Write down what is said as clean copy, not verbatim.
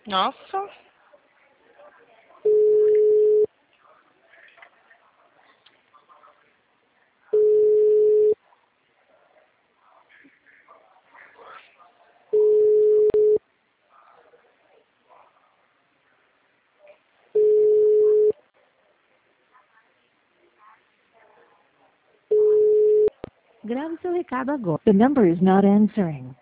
Nossa. Grave seu recado agora. The number is not answering.